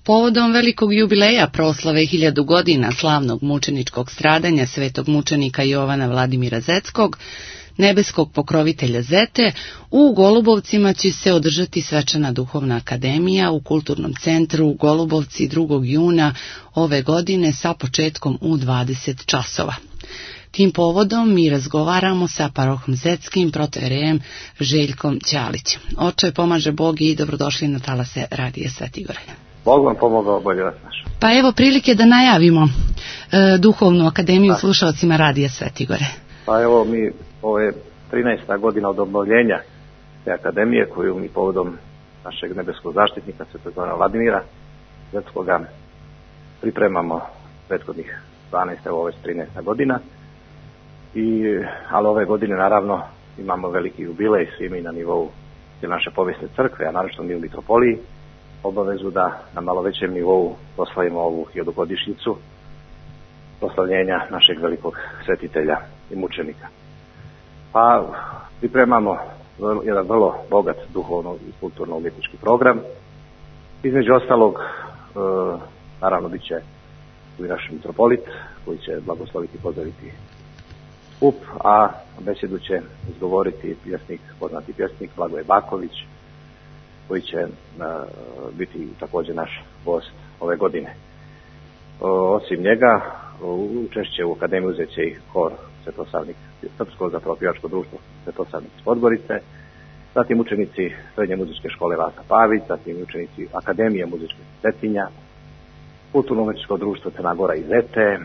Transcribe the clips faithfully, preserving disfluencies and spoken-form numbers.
Povodom velikog jubileja proslave hiljadu godina slavnog mučeničkog stradanja svetog mučenika Jovana Vladimira Zeckog, nebeskog pokrovitelja Zete, u Golubovcima će se održati svečana duhovna akademija u Kulturnom centru Golubovci drugog juna ove godine sa početkom u dvadeset časova. Tim povodom mi razgovaramo sa parohom Zeckim protojerejem Željkom Ćalićem. Oče, pomaže Bog i dobrodošli na talase Radija Sveti Gore. Bog vam pomogao, bolje vas našao. Pa evo prilike da najavimo e, duhovnu akademiju da. Slušalcima Radija Sveti Gore. Pa evo mi, ovo je trinaesta godina od obnovljenja te akademije koju mi povodom našeg nebeskog zaštitnika svetog Jovana Vladimira Zetskoga pripremamo prethodnih dvanaest, evo ovo je trinaesta godina. I, ali ove godine naravno imamo veliki jubilej svi mi na nivou naše povijesne crkve, a naročito mi u mitropoliji, obavezu da na malo većem nivou proslavimo ovu hiljadugodišnjicu proslavljenja našeg velikog svetitelja i mučenika. Pa pripremamo jedan vrlo bogat duhovno i kulturno umjetnički program. Između ostalog, e, naravno bit će i naš mitropolit koji će blagosloviti i pozdraviti skup, a besedu će izgovoriti pjesnik, poznati pjesnik Blagoje Baković, koji će uh, biti također naš gost ove godine. O, osim njega, učešće u akademiji uzet će i hor Svetosavnik Srpskog, zapravo pjevačko društvo Svetosavnik iz Podgorice, zatim učenici Srednje muzičke škole Vasa Pavić, zatim učenici Akademije muzičke Cetinja, Kulturno-umjetničko društvo Crna Gora iz Zete,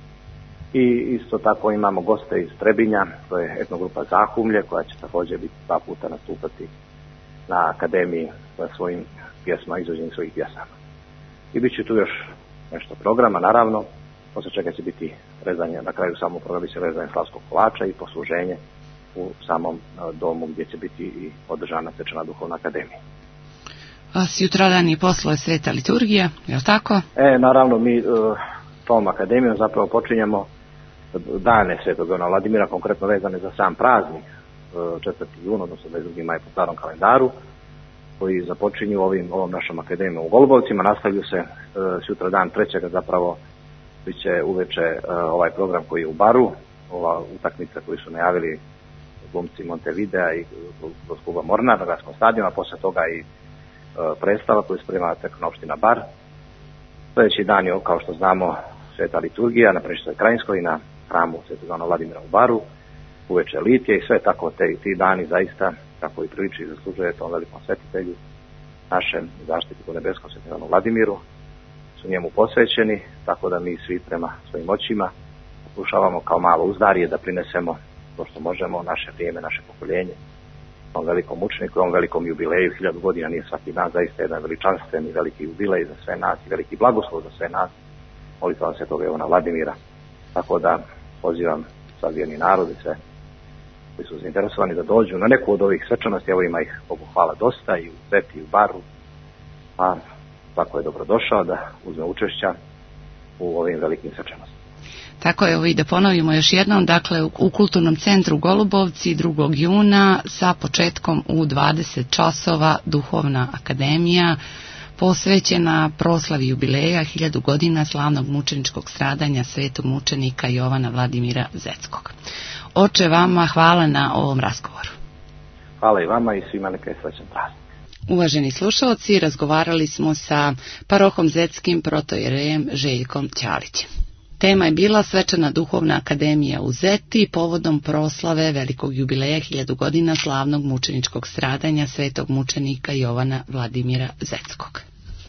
i isto tako imamo goste iz Trebinja, to je etnogrupa Zahumlje, koja će također biti dva puta nastupati na akademiji sa svojim pjesmama, izvođenjem svojih pjesama. I bit će tu još nešto programa, naravno, posle čega će biti rezanje, na kraju samog programa će rezanje slavskog kolača i posluženje u samom domu gdje će biti i održana svečana duhovna akademija. A sutradan je posle sveta liturgija, je li tako? E, naravno, mi uh, tom akademijom zapravo počinjemo dane svetog Jovana Vladimira, konkretno vezane za sam praznik, četvrti jun, odnosno dvadeset drugi maj po starom kalendaru, koji započinju ovim, ovom našom akademijom u Golubovcima. Nastavlju se uh, sutra dan trećega, zapravo bit će uveče uh, ovaj program koji je u Baru, ova utakmica koju su najavili glumci Montevidea i kroz kluba Mornar na gradskom stadionu, a posle toga i uh, predstava koju sprema crkvena opština Bar. Sljedeći dan je, kao što znamo, sveta liturgija na Prešicoj Krajinskoj i na hramu svetog Jovana Vladimira u Baru, uveče litije i sve tako te ti dani zaista, kako i priliči i zaslužuje tom velikom svetitelju, našem zaštitniku nebeskom svetom Jovanu Vladimiru, su njemu posvećeni, tako da mi svi prema svojim očima pokušavamo kao malo uzdarije da prinesemo to što možemo, naše vrijeme, naše pokoljenje, ovom velikom mučeniku, ovom velikom jubileju, hiljadu godina nije svaki dan, zaista jedan veličanstven i veliki jubilej za sve nas i veliki blagoslov za sve nas, molitva svetog Jovana Vladimira. Tako da pozivam sad vjerni narod i sve koji su zainteresovani da dođu na neku od ovih svečanosti, evo ima ih, Bogu hvala, dosta i u Zeti i u Baru, a svako je dobrodošao da uzme učešća u ovim velikim svečanostima. Tako je, evo i da ponovimo još jednom, dakle u Kulturnom centru Golubovci drugog juna sa početkom u dvadeset časova duhovna akademija posvećena proslavi jubileja hiljadu godina slavnog mučeničkog stradanja svetog mučenika Jovana Vladimira Zeckog. Oče, vama hvala na ovom razgovoru. Hvala i vama i svima neka je srećan praznik. Uvaženi slušalci, razgovarali smo sa parohom Zeckim protojerejem Željkom Ćalićem. Tema je bila svečana duhovna akademija u Zeti povodom proslave velikog jubileja hiljadu godina slavnog mučeničkog stradanja svetog mučenika Jovana Vladimira Zeckog.